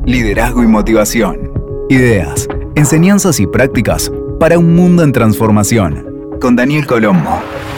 Liderazgo y motivación. Ideas, enseñanzas y prácticas para un mundo en transformación. Con Daniel Colombo.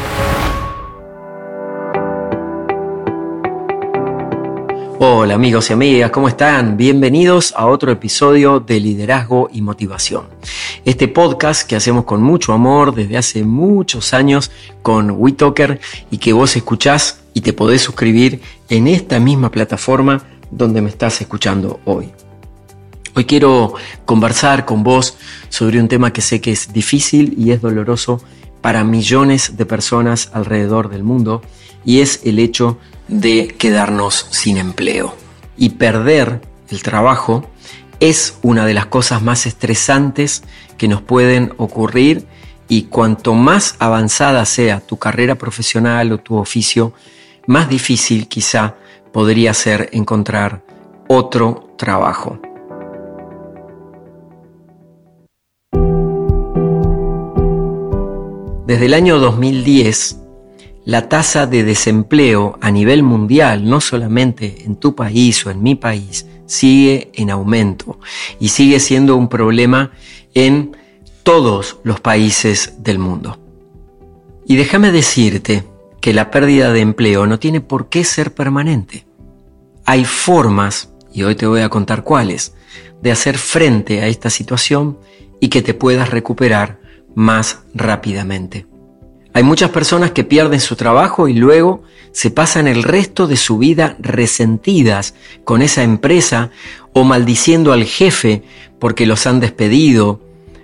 Hola amigos y amigas, ¿cómo están? Bienvenidos a otro episodio de Liderazgo y Motivación. Este podcast que hacemos con mucho amor desde hace muchos años con WeTalker y que vos escuchás y te podés suscribir en esta misma plataforma donde me estás escuchando hoy. Hoy quiero conversar con vos sobre un tema que sé que es difícil y es doloroso para millones de personas alrededor del mundo, y es el hecho de quedarnos sin empleo. Y perder el trabajo es una de las cosas más estresantes que nos pueden ocurrir, y cuanto más avanzada sea tu carrera profesional o tu oficio, más difícil quizá podría ser encontrar otro trabajo. Desde el año 2010, la tasa de desempleo a nivel mundial, no solamente en tu país o en mi país, sigue en aumento y sigue siendo un problema en todos los países del mundo. Y déjame decirte que la pérdida de empleo no tiene por qué ser permanente. Hay formas, y hoy te voy a contar cuáles, de hacer frente a esta situación y que te puedas recuperar más rápidamente. Hay muchas personas que pierden su trabajo y luego se pasan el resto de su vida resentidas con esa empresa o maldiciendo al jefe porque los han despedido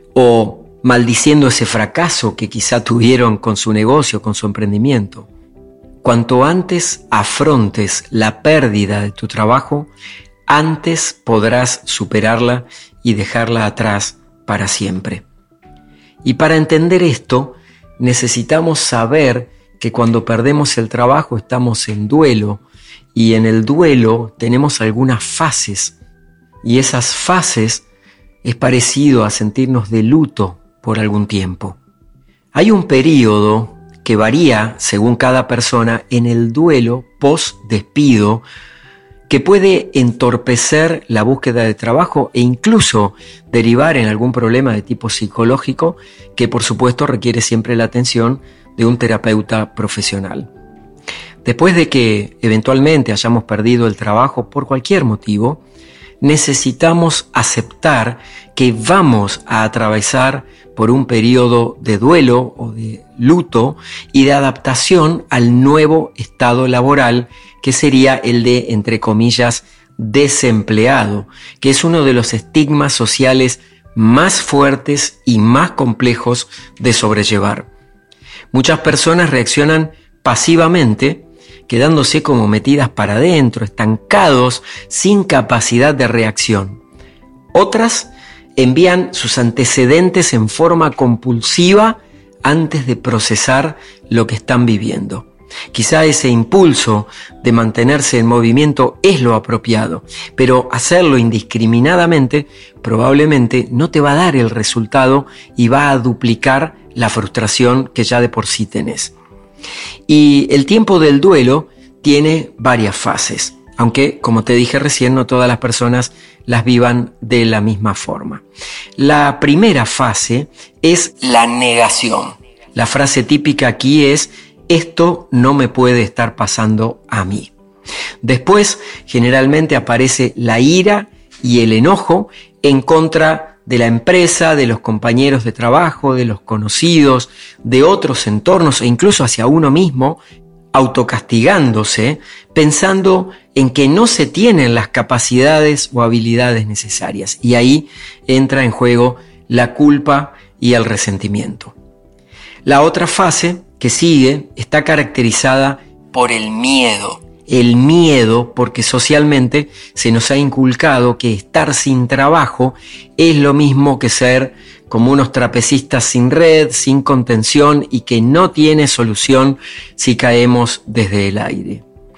o maldiciendo ese fracaso que quizá tuvieron con su negocio, con su emprendimiento. Cuanto antes afrontes la pérdida de tu trabajo, antes podrás superarla y dejarla atrás para siempre. Y para entender esto, necesitamos saber que cuando perdemos el trabajo estamos en duelo, y en el duelo tenemos algunas fases, y esas fases es parecido a sentirnos de luto por algún tiempo. Hay un periodo que varía según cada persona en el duelo post-despido, que puede entorpecer la búsqueda de trabajo e incluso derivar en algún problema de tipo psicológico que por supuesto requiere siempre la atención de un terapeuta profesional. Después de que eventualmente hayamos perdido el trabajo por cualquier motivo, necesitamos aceptar que vamos a atravesar por un periodo de duelo o de luto y de adaptación al nuevo estado laboral, que sería el de, entre comillas, desempleado, que es uno de los estigmas sociales más fuertes y más complejos de sobrellevar. Muchas personas reaccionan pasivamente, quedándose como metidas para adentro, estancados, sin capacidad de reacción. Otras envían sus antecedentes en forma compulsiva antes de procesar lo que están viviendo. Quizá ese impulso de mantenerse en movimiento es lo apropiado, pero hacerlo indiscriminadamente probablemente no te va a dar el resultado y va a duplicar la frustración que ya de por sí tenés. Y el tiempo del duelo tiene varias fases, aunque, como te dije recién, no todas las personas las vivan de la misma forma. La primera fase es la negación. La frase típica aquí es: esto no me puede estar pasando a mí. Después, generalmente aparece la ira y el enojo en contra de la empresa, de los compañeros de trabajo, de los conocidos, de otros entornos e incluso hacia uno mismo, autocastigándose, pensando en que no se tienen las capacidades o habilidades necesarias. Y ahí entra en juego la culpa y el resentimiento. La otra fase que sigue está caracterizada por el miedo. El miedo porque socialmente se nos ha inculcado que estar sin trabajo es lo mismo que ser como unos trapecistas sin red, sin contención y que no tiene solución si caemos desde el aire.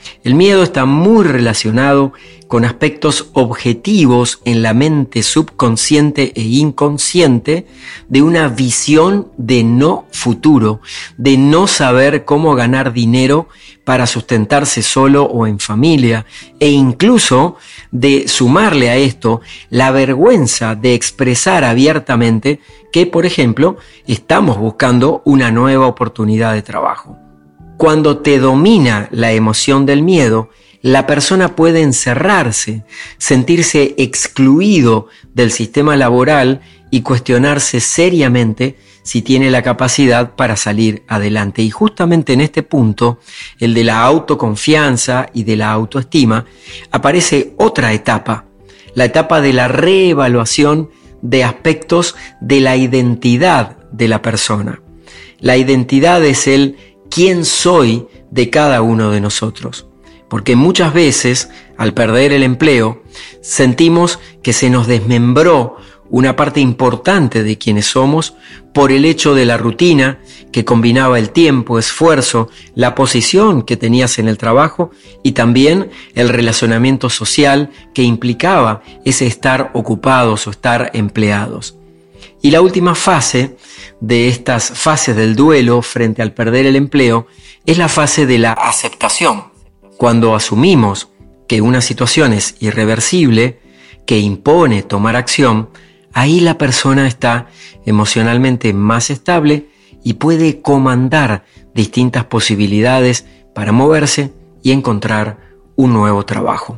El miedo está muy relacionado con aspectos objetivos en la mente subconsciente e inconsciente de una visión de no futuro, de no saber cómo ganar dinero para sustentarse solo o en familia, e incluso de sumarle a esto la vergüenza de expresar abiertamente que, por ejemplo, estamos buscando una nueva oportunidad de trabajo. Cuando te domina la emoción del miedo, la persona puede encerrarse, sentirse excluido del sistema laboral y cuestionarse seriamente si tiene la capacidad para salir adelante. Y justamente en este punto, el de la autoconfianza y de la autoestima, aparece otra etapa, la etapa de la reevaluación de aspectos de la identidad de la persona. La identidad es el quién soy de cada uno de nosotros. Porque muchas veces, al perder el empleo, sentimos que se nos desmembró una parte importante de quienes somos por el hecho de la rutina que combinaba el tiempo, esfuerzo, la posición que tenías en el trabajo y también el relacionamiento social que implicaba ese estar ocupados o estar empleados. Y la última fase de estas fases del duelo frente al perder el empleo es la fase de la aceptación. Cuando asumimos que una situación es irreversible, que impone tomar acción, ahí la persona está emocionalmente más estable y puede comandar distintas posibilidades para moverse y encontrar un nuevo trabajo.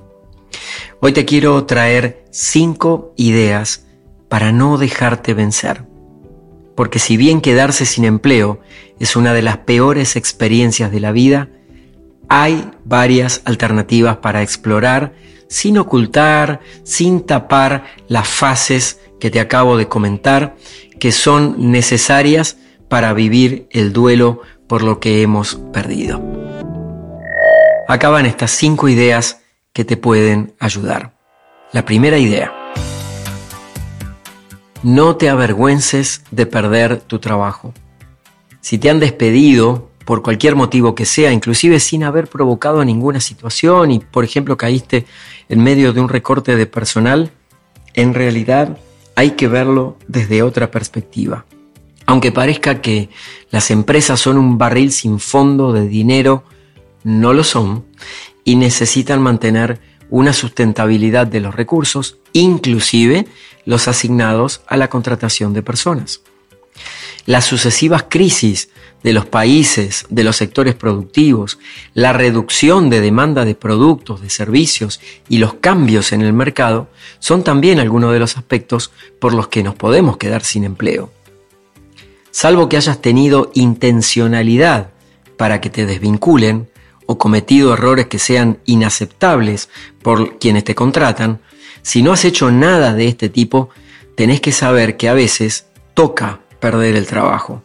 Hoy te quiero traer 5 ideas para no dejarte vencer. Porque si bien quedarse sin empleo es una de las peores experiencias de la vida, hay varias alternativas para explorar sin ocultar, sin tapar las fases que te acabo de comentar, que son necesarias para vivir el duelo por lo que hemos perdido. Acá van estas 5 ideas que te pueden ayudar. La primera idea: no te avergüences de perder tu trabajo. Si te han despedido por cualquier motivo que sea, inclusive sin haber provocado ninguna situación y, por ejemplo, caíste en medio de un recorte de personal, en realidad hay que verlo desde otra perspectiva. Aunque parezca que las empresas son un barril sin fondo de dinero, no lo son y necesitan mantener una sustentabilidad de los recursos, inclusive los asignados a la contratación de personas. Las sucesivas crisis de los países, de los sectores productivos, la reducción de demanda de productos, de servicios y los cambios en el mercado son también algunos de los aspectos por los que nos podemos quedar sin empleo. Salvo que hayas tenido intencionalidad para que te desvinculen o cometido errores que sean inaceptables por quienes te contratan, si no has hecho nada de este tipo, tenés que saber que a veces toca perder el trabajo.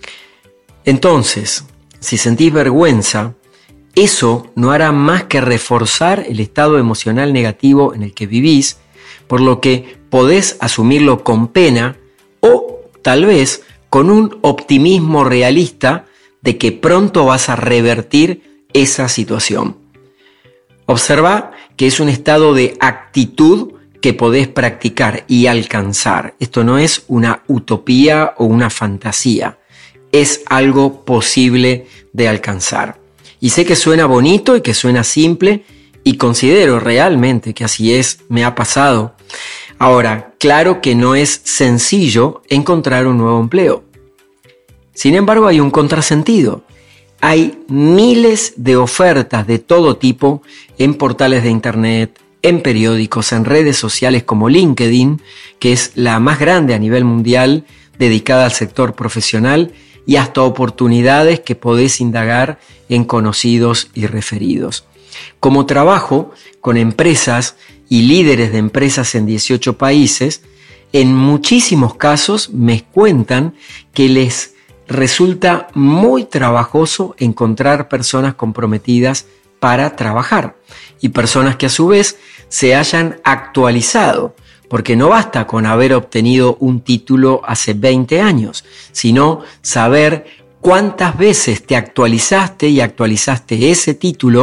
Entonces, si sentís vergüenza, eso no hará más que reforzar el estado emocional negativo en el que vivís, por lo que podés asumirlo con pena o tal vez con un optimismo realista de que pronto vas a revertir esa situación. Observa que es un estado de actitud que podés practicar y alcanzar. Esto no es una utopía o una fantasía, es algo posible de alcanzar. Y sé que suena bonito y que suena simple y considero realmente que así es, me ha pasado. Ahora, claro que no es sencillo encontrar un nuevo empleo. Sin embargo, hay un contrasentido. Hay miles de ofertas de todo tipo en portales de internet, en periódicos, en redes sociales como LinkedIn, que es la más grande a nivel mundial dedicada al sector profesional, y hasta oportunidades que podés indagar en conocidos y referidos. Como trabajo con empresas y líderes de empresas en 18 países, en muchísimos casos me cuentan que les resulta muy trabajoso encontrar personas comprometidas para trabajar y personas que a su vez se hayan actualizado, porque no basta con haber obtenido un título hace 20 años, sino saber cuántas veces te actualizaste y actualizaste ese título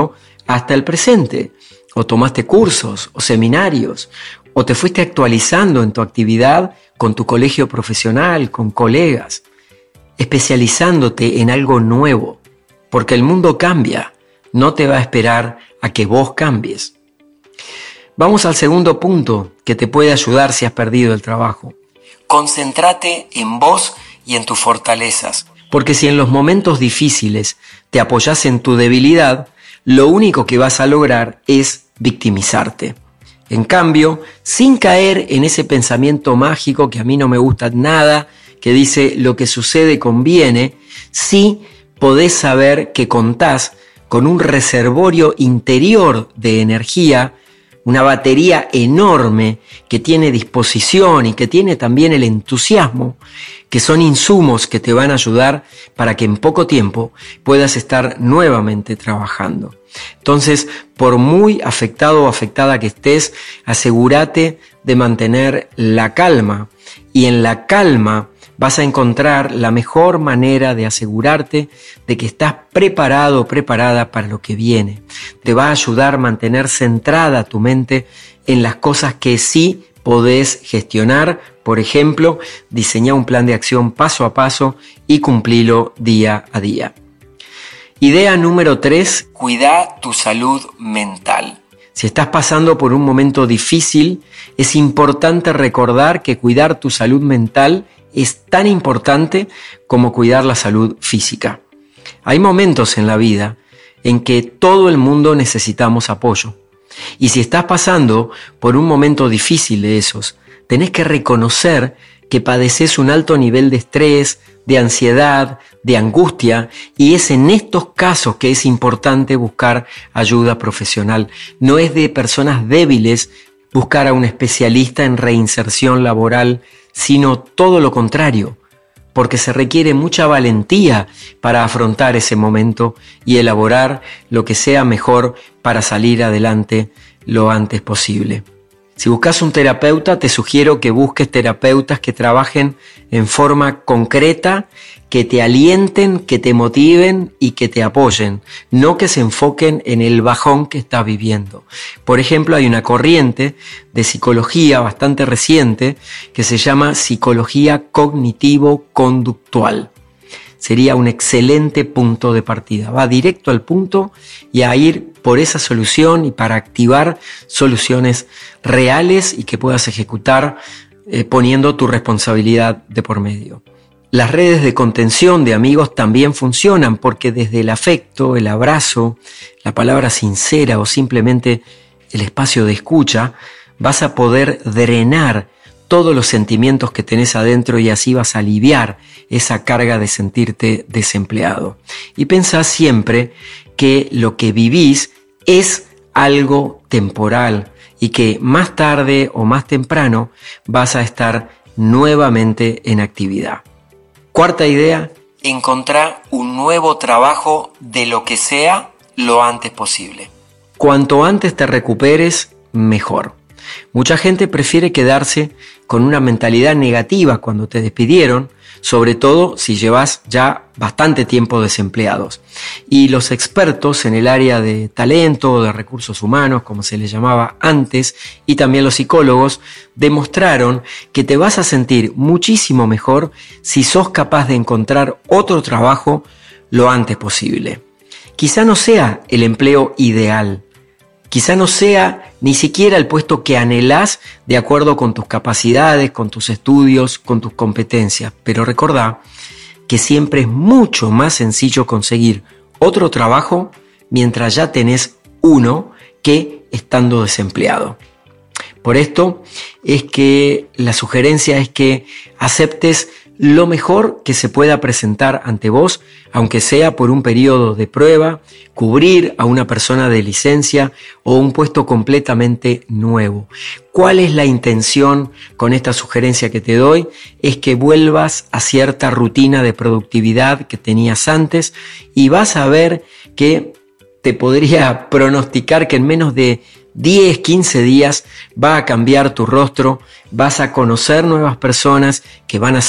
hasta el presente. O tomaste cursos o seminarios, o te fuiste actualizando en tu actividad con tu colegio profesional, con colegas, especializándote en algo nuevo, porque el mundo cambia, no te va a esperar a que vos cambies. Vamos al segundo punto que te puede ayudar si has perdido el trabajo. Concéntrate en vos y en tus fortalezas, porque si en los momentos difíciles te apoyas en tu debilidad, lo único que vas a lograr es victimizarte. En cambio, sin caer en ese pensamiento mágico que a mí no me gusta nada, que dice lo que sucede conviene, sí podés saber que contás con un reservorio interior de energía, una batería enorme que tiene disposición y que tiene también el entusiasmo, que son insumos que te van a ayudar para que en poco tiempo puedas estar nuevamente trabajando. Entonces, por muy afectado o afectada que estés, asegúrate de mantener la calma, y en la calma vas a encontrar la mejor manera de asegurarte de que estás preparado o preparada para lo que viene. Te va a ayudar a mantener centrada tu mente en las cosas que sí podés gestionar. Por ejemplo, diseñar un plan de acción paso a paso y cumplirlo día a día. Idea número 3, cuida tu salud mental. Si estás pasando por un momento difícil, es importante recordar que cuidar tu salud mental es tan importante como cuidar la salud física. Hay momentos en la vida en que todo el mundo necesitamos apoyo. Y si estás pasando por un momento difícil de esos, tenés que reconocer que padeces un alto nivel de estrés, de ansiedad, de angustia, y es en estos casos que es importante buscar ayuda profesional. No es de personas débiles buscar a un especialista en reinserción laboral, sino todo lo contrario, porque se requiere mucha valentía para afrontar ese momento y elaborar lo que sea mejor para salir adelante lo antes posible. Si buscas un terapeuta, te sugiero que busques terapeutas que trabajen en forma concreta, que te alienten, que te motiven y que te apoyen, no que se enfoquen en el bajón que estás viviendo. Por ejemplo, hay una corriente de psicología bastante reciente que se llama psicología cognitivo-conductual. Sería un excelente punto de partida. Va directo al punto y a ir por esa solución y para activar soluciones reales y que puedas ejecutar poniendo tu responsabilidad de por medio. Las redes de contención de amigos también funcionan porque desde el afecto, el abrazo, la palabra sincera o simplemente el espacio de escucha, vas a poder drenar todos los sentimientos que tenés adentro y así vas a aliviar esa carga de sentirte desempleado. Y pensá siempre que lo que vivís es algo temporal y que más tarde o más temprano vas a estar nuevamente en actividad. Cuarta idea, encontrar un nuevo trabajo de lo que sea lo antes posible. Cuanto antes te recuperes, mejor. Mucha gente prefiere quedarse con una mentalidad negativa cuando te despidieron, sobre todo si llevas ya bastante tiempo desempleados. Y los expertos en el área de talento o de recursos humanos, como se les llamaba antes, y también los psicólogos, demostraron que te vas a sentir muchísimo mejor si sos capaz de encontrar otro trabajo lo antes posible. Quizá no sea el empleo ideal, quizá no sea ni siquiera el puesto que anhelás de acuerdo con tus capacidades, con tus estudios, con tus competencias. Pero recordá que siempre es mucho más sencillo conseguir otro trabajo mientras ya tenés uno que estando desempleado. Por esto es que la sugerencia es que aceptes lo mejor que se pueda presentar ante vos, aunque sea por un periodo de prueba, cubrir a una persona de licencia o un puesto completamente nuevo. ¿Cuál es la intención con esta sugerencia que te doy? Es que vuelvas a cierta rutina de productividad que tenías antes y vas a ver que te podría pronosticar que en menos de 10, 15 días va a cambiar tu rostro, vas a conocer nuevas personas que van a ser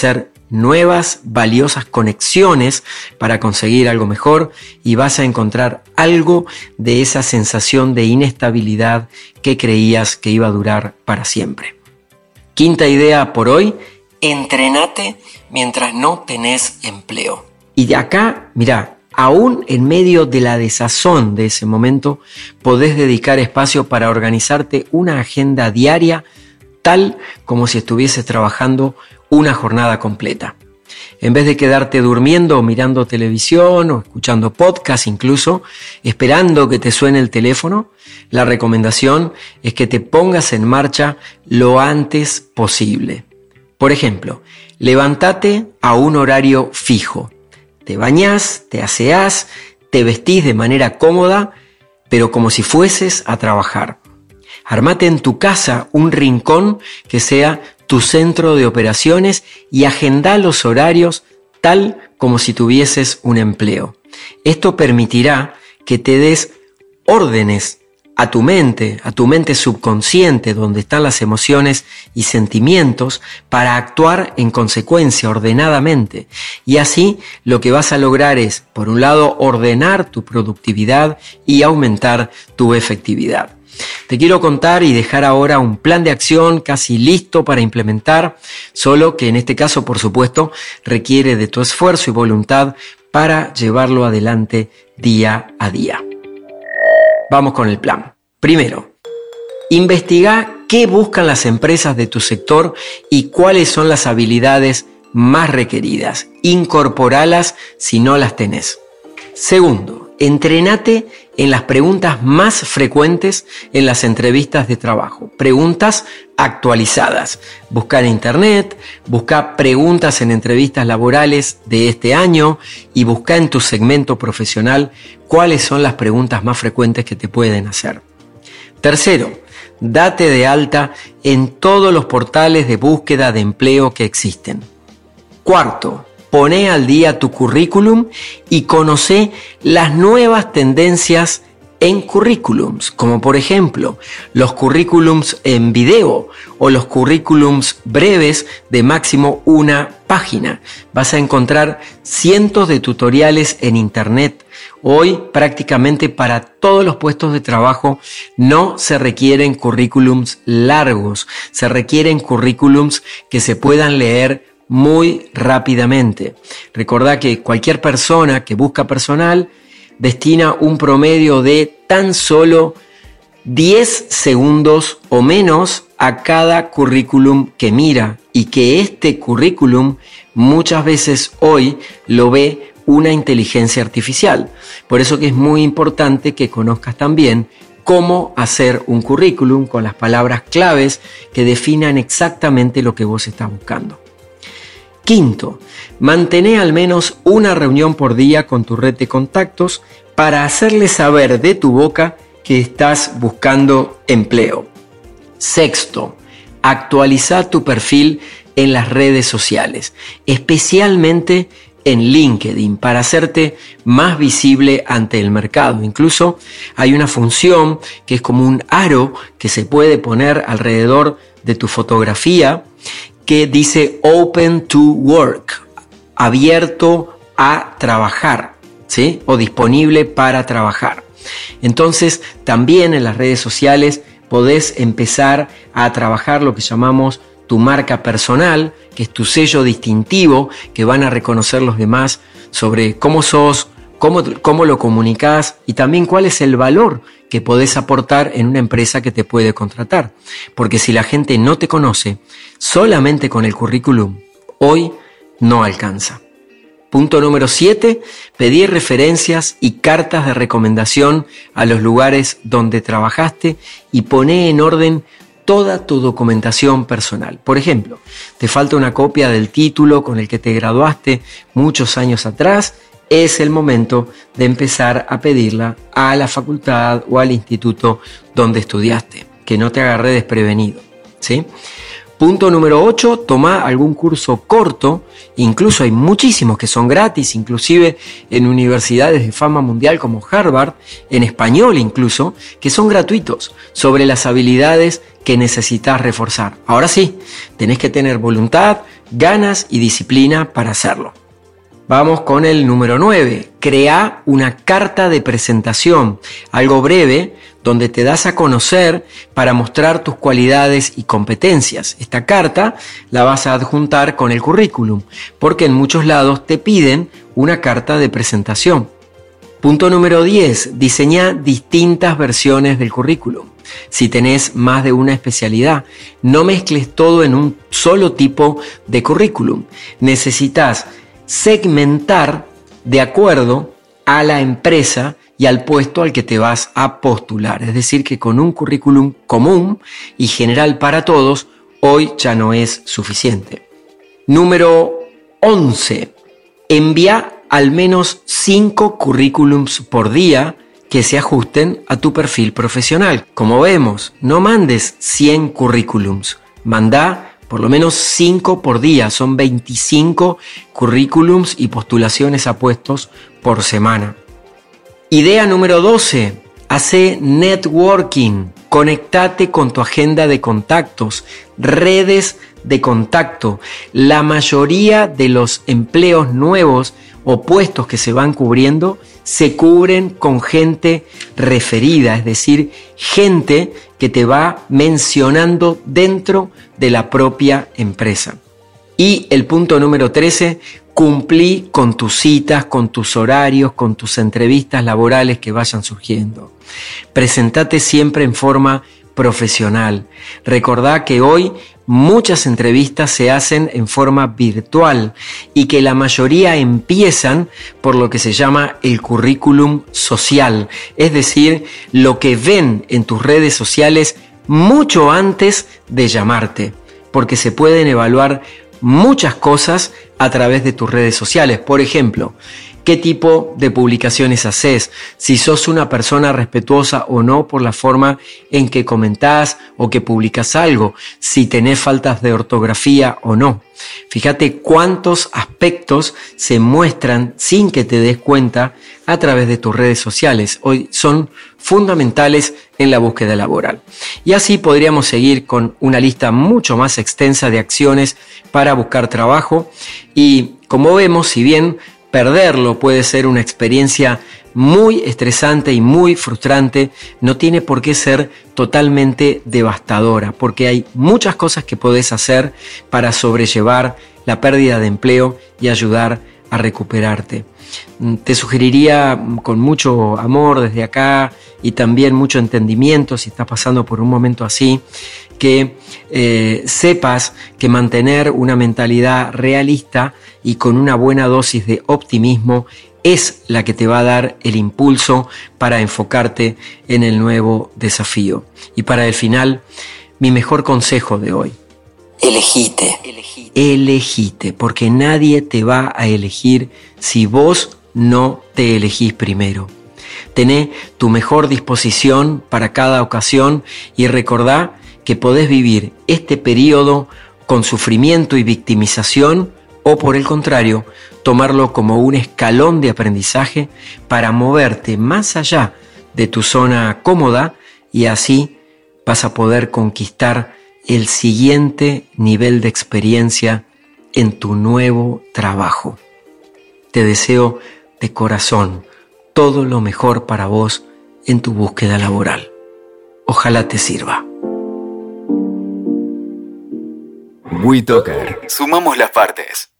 nuevas, valiosas conexiones para conseguir algo mejor y vas a encontrar algo de esa sensación de inestabilidad que creías que iba a durar para siempre. Quinta idea por hoy: entrenate mientras no tenés empleo. Y de acá, mirá, aún en medio de la desazón de ese momento, podés dedicar espacio para organizarte una agenda diaria tal como si estuvieses trabajando una jornada completa. En vez de quedarte durmiendo o mirando televisión o escuchando podcast incluso, esperando que te suene el teléfono, la recomendación es que te pongas en marcha lo antes posible. Por ejemplo, levántate a un horario fijo. Te bañás, te aseás, te vestís de manera cómoda, pero como si fueses a trabajar. Armate en tu casa un rincón que sea tu centro de operaciones y agenda los horarios tal como si tuvieses un empleo. Esto permitirá que te des órdenes a tu mente subconsciente, donde están las emociones y sentimientos, para actuar en consecuencia, ordenadamente. Y así lo que vas a lograr es, por un lado, ordenar tu productividad y aumentar tu efectividad. Te quiero contar y dejar ahora un plan de acción casi listo para implementar, solo que en este caso, por supuesto, requiere de tu esfuerzo y voluntad para llevarlo adelante día a día. Vamos con el plan. Primero, investiga qué buscan las empresas de tu sector y cuáles son las habilidades más requeridas. Incorporalas si no las tenés. Segundo, entrenate en las preguntas más frecuentes en las entrevistas de trabajo. Preguntas actualizadas. Busca en internet, busca preguntas en entrevistas laborales de este año y busca en tu segmento profesional cuáles son las preguntas más frecuentes que te pueden hacer. Tercero, date de alta en todos los portales de búsqueda de empleo que existen. Cuarto, poné al día tu currículum y conocé las nuevas tendencias en currículums, como por ejemplo los currículums en video o los currículums breves de máximo una página. Vas a encontrar cientos de tutoriales en internet. Hoy prácticamente para todos los puestos de trabajo no se requieren currículums largos, se requieren currículums que se puedan leer muy rápidamente. Recordá que cualquier persona que busca personal destina un promedio de tan solo 10 segundos o menos a cada currículum que mira, y que este currículum muchas veces hoy lo ve una inteligencia artificial. Por eso que es muy importante que conozcas también cómo hacer un currículum con las palabras claves que definan exactamente lo que vos estás buscando. Quinto, mantén al menos una reunión por día con tu red de contactos para hacerles saber de tu boca que estás buscando empleo. Sexto, actualiza tu perfil en las redes sociales, especialmente en LinkedIn, para hacerte más visible ante el mercado. Incluso hay una función que es como un aro que se puede poner alrededor de tu fotografía que dice Open to Work, abierto a trabajar, ¿sí? O disponible para trabajar. Entonces, también en las redes sociales podés empezar a trabajar lo que llamamos tu marca personal, que es tu sello distintivo que van a reconocer los demás sobre cómo sos, cómo lo comunicás y también cuál es el valor que podés aportar en una empresa que te puede contratar. Porque si la gente no te conoce, solamente con el currículum, hoy no alcanza. Punto número 7, pedir referencias y cartas de recomendación a los lugares donde trabajaste y poné en orden toda tu documentación personal. Por ejemplo, te falta una copia del título con el que te graduaste muchos años atrás. Es el momento de empezar a pedirla a la facultad o al instituto donde estudiaste, que no te agarre desprevenido, ¿sí? Punto número 8, toma algún curso corto, incluso hay muchísimos que son gratis, inclusive en universidades de fama mundial como Harvard, en español incluso, que son gratuitos, sobre las habilidades que necesitas reforzar. Ahora sí, tenés que tener voluntad, ganas y disciplina para hacerlo. Vamos con el número 9. Crea una carta de presentación, algo breve, donde te das a conocer para mostrar tus cualidades y competencias. Esta carta la vas a adjuntar con el currículum, porque en muchos lados te piden una carta de presentación. Punto número 10. Diseña distintas versiones del currículum. Si tenés más de una especialidad, no mezcles todo en un solo tipo de currículum. Necesitas segmentar de acuerdo a la empresa y al puesto al que te vas a postular. Es decir, que con un currículum común y general para todos, hoy ya no es suficiente. Número 11. Envía al menos 5 currículums por día que se ajusten a tu perfil profesional. Como vemos, no mandes 100 currículums, manda por lo menos 5 por día, son 25 currículums y postulaciones a puestos por semana. Idea número 12, hace networking, conectate con tu agenda de contactos, redes de contacto. La mayoría de los empleos nuevos o puestos que se van cubriendo se cubren con gente referida, es decir, gente que te va mencionando dentro de la propia empresa. Y el punto número 13, cumplí con tus citas, con tus horarios, con tus entrevistas laborales que vayan surgiendo. Presentate siempre en forma profesional. Recordá que hoy muchas entrevistas se hacen en forma virtual y que la mayoría empiezan por lo que se llama el currículum social, es decir, lo que ven en tus redes sociales mucho antes de llamarte, porque se pueden evaluar muchas cosas a través de tus redes sociales. Por ejemplo, ¿qué tipo de publicaciones haces? Si sos una persona respetuosa o no por la forma en que comentás o que publicas algo, si tenés faltas de ortografía o no. Fíjate cuántos aspectos se muestran sin que te des cuenta a través de tus redes sociales. Hoy son fundamentales en la búsqueda laboral. Y así podríamos seguir con una lista mucho más extensa de acciones para buscar trabajo. Y como vemos, si bien perderlo puede ser una experiencia muy estresante y muy frustrante, no tiene por qué ser totalmente devastadora, porque hay muchas cosas que podés hacer para sobrellevar la pérdida de empleo y ayudar a recuperarte. Te sugeriría con mucho amor desde acá y también mucho entendimiento, si estás pasando por un momento así, que sepas que mantener una mentalidad realista y con una buena dosis de optimismo es la que te va a dar el impulso para enfocarte en el nuevo desafío. Y para el final, mi mejor consejo de hoy: elegite. Elegite, porque nadie te va a elegir si vos no te elegís primero. Tené tu mejor disposición para cada ocasión y recordá que podés vivir este periodo con sufrimiento y victimización, o por el contrario, tomarlo como un escalón de aprendizaje para moverte más allá de tu zona cómoda, y así vas a poder conquistar el siguiente nivel de experiencia en tu nuevo trabajo. Te deseo de corazón todo lo mejor para vos en tu búsqueda laboral. Ojalá te sirva. WeToker. Sumamos las partes.